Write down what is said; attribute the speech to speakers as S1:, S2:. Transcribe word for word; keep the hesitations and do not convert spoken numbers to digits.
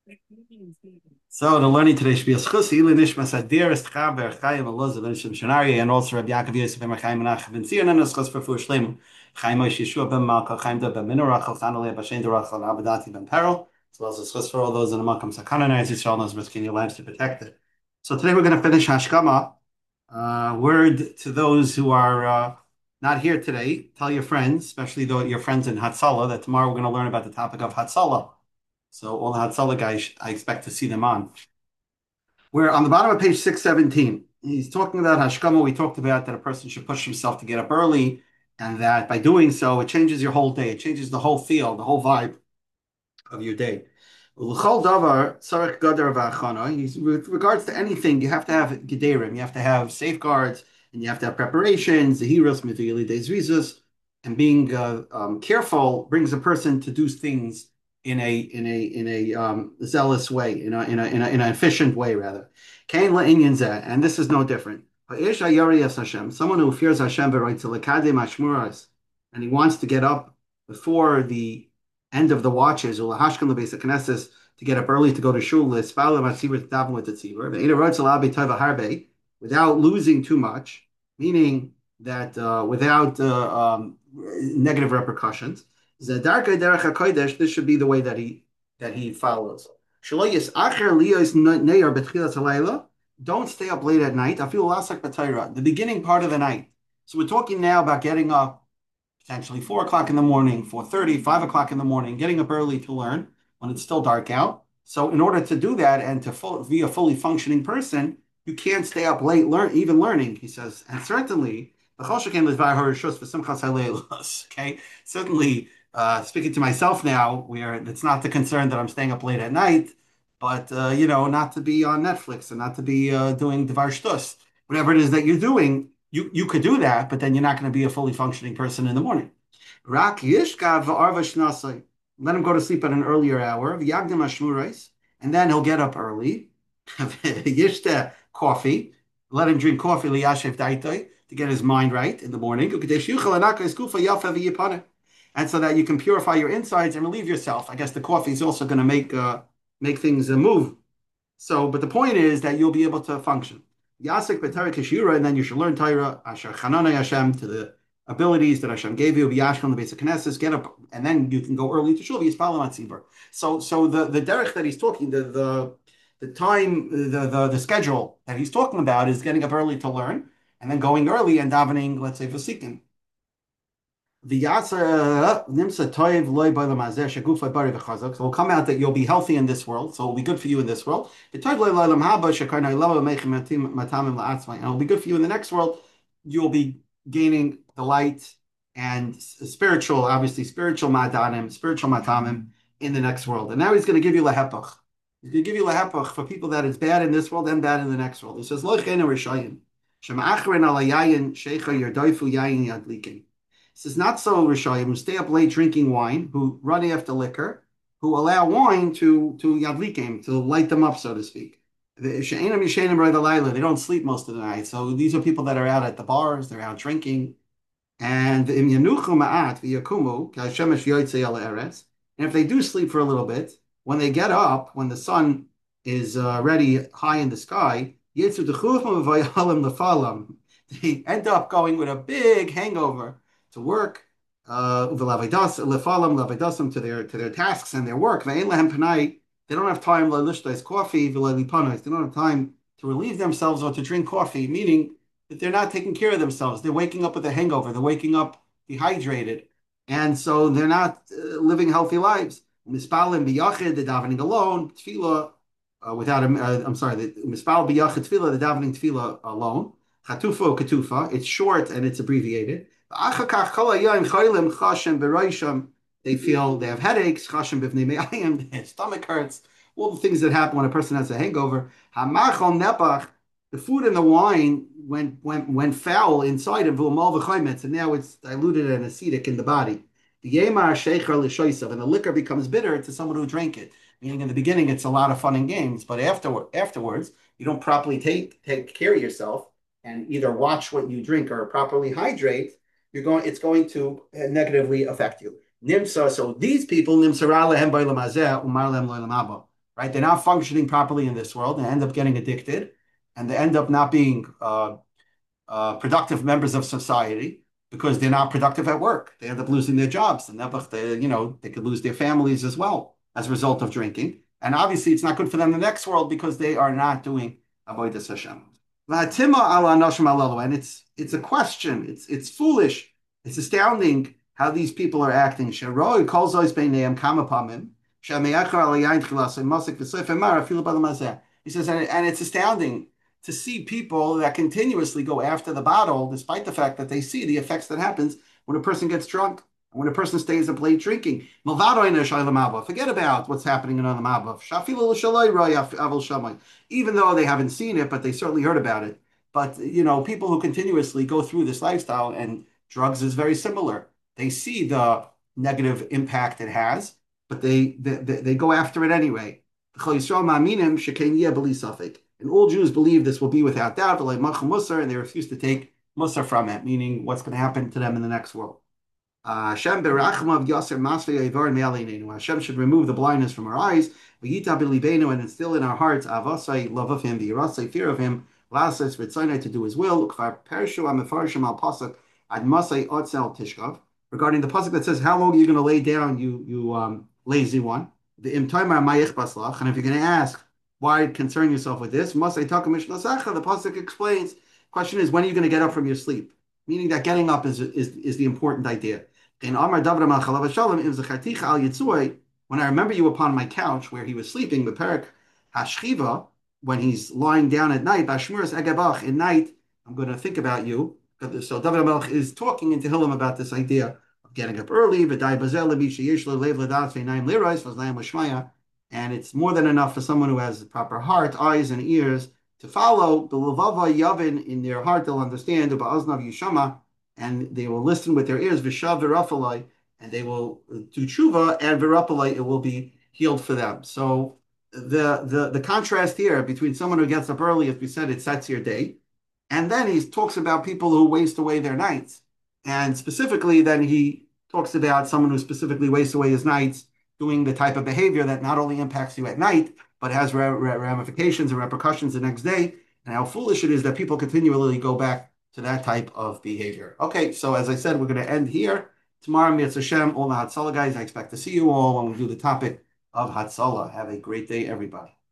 S1: So the learning today should be a schusi l'nishmas adir chaber Chaim Elazar ben Shemshonari and also Rabbi Yaakov Yosef ben Chaim Menachem ben Zion and a schus for Fu Shleimu Chaim Moshe Yeshua ben Malka Chaim Da ben Minorach Chanalei Bashen Dorach Al Abadati ben Peril as well as a schus for all those in the Makam Sakana and Yisrael knows risking your lives to protect it. So today we're going to finish Hashkama. Uh, word to those who are uh, not here today. Tell your friends, especially though your friends in Hatzalah, that tomorrow we're going to learn about the topic of Hatzalah. So all the Hatzalah guys, I expect to see them on. We're on the bottom of page six seventeen. He's talking about Hashkama. We talked about that a person should push himself to get up early, and that by doing so, it changes your whole day. It changes the whole feel, the whole vibe of your day. L'chol davar tzarich gadar v'achana. He's- With regards to anything, you have to have gedarim, you have to have safeguards, and you have to have preparations. Zehiros mivili dezrizus, and being uh, um, careful brings a person to do things in a in a in a um, zealous way, in a in a in a in an efficient way rather. Kain la'inyan zeh, and this is no different. Ha'ish hayari es Hashem, someone who fears Hashem v'roitz lekadem hashmuras, and he wants to get up before the end of the watches, or lahashkan lebesa knesses, to get up early to go to shul, l'espal matzibur to daven with the tzibur, ve'ina rotz alav b'tova harbe, without losing too much, meaning that uh, without uh, um, negative repercussions. Zedarka derech hakodesh. This should be the way that he that he follows. Shelo yisacher liyos neyar betchilas halayla. Don't stay up late at night. I feel lasak b'tayra, the beginning part of the night. So we're talking now about getting up potentially four o'clock in the morning, four thirty, five o'clock in the morning, getting up early to learn when it's still dark out. So in order to do that and to full, be a fully functioning person, you can't stay up late, learn even learning, he says. And certainly, okay, certainly, uh, speaking to myself now, where it's not the concern that I'm staying up late at night, but uh, you know, not to be on Netflix and not to be uh, doing devar shtus, whatever it is that you're doing, you you could do that, but then you're not going to be a fully functioning person in the morning. Rak yishkav v'arva shnasai. Let him go to sleep at an earlier hour. V'yagdim hashmurais, and then he'll get up early. Yishta coffee. Let him drink coffee liyashev daitai to get his mind right in the morning. And so that you can purify your insides and relieve yourself. I guess the coffee is also going to make uh, make things uh, move. So, but the point is that you'll be able to function. Yasik b'Torah kishura, and then you should learn Torah, asher chananai Hashem, to the abilities that Hashem gave you. V'yashkon the basic knesses, get up, and then you can go early to shul. V'yispal matzibur. So, so the the derech that he's talking, the the the time, the, the the schedule that he's talking about is getting up early to learn, and then going early and davening, let's say, v'sikin. The yasa nimsa toiv loy by the mazer shagufay bari v'chazak. So it'll come out that you'll be healthy in this world. So it'll be good for you in this world. The toiv loy loy haba shekarnai lava meichem matamim la'atzmai. And it'll be good for you in the next world. You'll be gaining the light and spiritual, obviously spiritual madanim, spiritual matamim in the next world. And now he's going to give you lahepach. He's going to give you lahepach for people that it's bad in this world and bad in the next world. He says lo chena rishayim shema'achrin ala yayin sheikha yerdoifu yayin yadlikin. This is not so Rishayim who stay up late drinking wine, who run after liquor, who allow wine to to yadlikim, to light them up, so to speak. They don't sleep most of the night. So these are people that are out at the bars, they're out drinking. And im yanuchu ma'at v'yakumu k'hashemesh yotzei al eretz. And if they do sleep for a little bit, when they get up, when the sun is uh, already high in the sky, yitzu d'chufim v'vayalim lefalam. They end up going with a big hangover to work, uh, to their to their tasks and their work. They don't have time coffee. They don't have time to relieve themselves or to drink coffee, meaning that they're not taking care of themselves. They're waking up with a hangover. They're waking up dehydrated, and so they're not uh, living healthy lives. Mispalim biyachid, they're davening alone. Tefillah uh, without a, uh, I'm sorry, the mispal biyachid tefillah, they're davening tefillah alone. Chatufa or ketufa. It's short and it's abbreviated. They feel they have headaches, their stomach hurts, all the things that happen when a person has a hangover. The food and the wine went went went foul inside of and now it's diluted and acidic in the body. And the liquor becomes bitter to someone who drank it. Meaning in the beginning it's a lot of fun and games, but afterward afterwards you don't properly take take care of yourself and either watch what you drink or properly hydrate, you're going, it's going to negatively affect you. Nimsa, so these people, nimsara lehem b'olam hazeh, umar lehem lo olam haba. right? They're not functioning properly in this world and end up getting addicted, and they end up not being uh, uh, productive members of society because they're not productive at work. They end up losing their jobs, and they, you know, they could lose their families as well as a result of drinking. And obviously, it's not good for them in the next world because they are not doing avodas Hashem. And it's it's a question. It's it's foolish. It's astounding how these people are acting. He says, and, and it's astounding to see people that continuously go after the bottle, despite the fact that they see the effects that happens when a person gets drunk, when a person stays up late drinking. Forget about what's happening in other Mabbav. Even though they haven't seen it, but they certainly heard about it. But you know, people who continuously go through this lifestyle, and drugs is very similar. They see the negative impact it has, but they they, they go after it anyway. And all Jews believe this will be without doubt, and they refuse to take musar from it, meaning what's going to happen to them in the next world. Uh, Hashem berachmav yaser masvei ivar me'aleinu. Hashem should remove the blindness from our eyes, v'yita b'libeinu, and instill in our hearts avasai, love of Him, v'yirasai, fear of Him, lasas v'tzaynai, to do His will. Ukvar pershu amefarshim al pasuk ad masai otzel tishkav. Regarding the pasuk that says, "How long are you going to lay down, you you um, lazy one?" The imtaimar mayich baslach, and if you're going to ask why concern yourself with this, masai takam mishnasacha. The pasuk explains. Question is, when are you going to get up from your sleep? Meaning that getting up is is is the important idea. When I remember you upon my couch where he was sleeping, the Perak Hashchiva, when he's lying down at night, Bashmuras Egabach, in night, I'm going to think about you. So David HaMelech is talking in Tehillim about this idea of getting up early, and it's more than enough for someone who has the proper heart, eyes, and ears to follow. The Levava Yavin, in their heart, they'll understand, Ba'aznav Yishama, and they will listen with their ears, Vishav Virapalai, and they will do tshuva, and Virapalai, it will be healed for them. So the, the, the contrast here between someone who gets up early, as we said, it sets your day, and then he talks about people who waste away their nights. And specifically, then he talks about someone who specifically wastes away his nights doing the type of behavior that not only impacts you at night, but has ramifications and repercussions the next day, and how foolish it is that people continually go back to that type of behavior. Okay, so as I said, we're going to end here. Tomorrow, Mitzvah Hashem, all the Hatzalah guys, I expect to see you all when we do the topic of Hatzalah. Have a great day, everybody.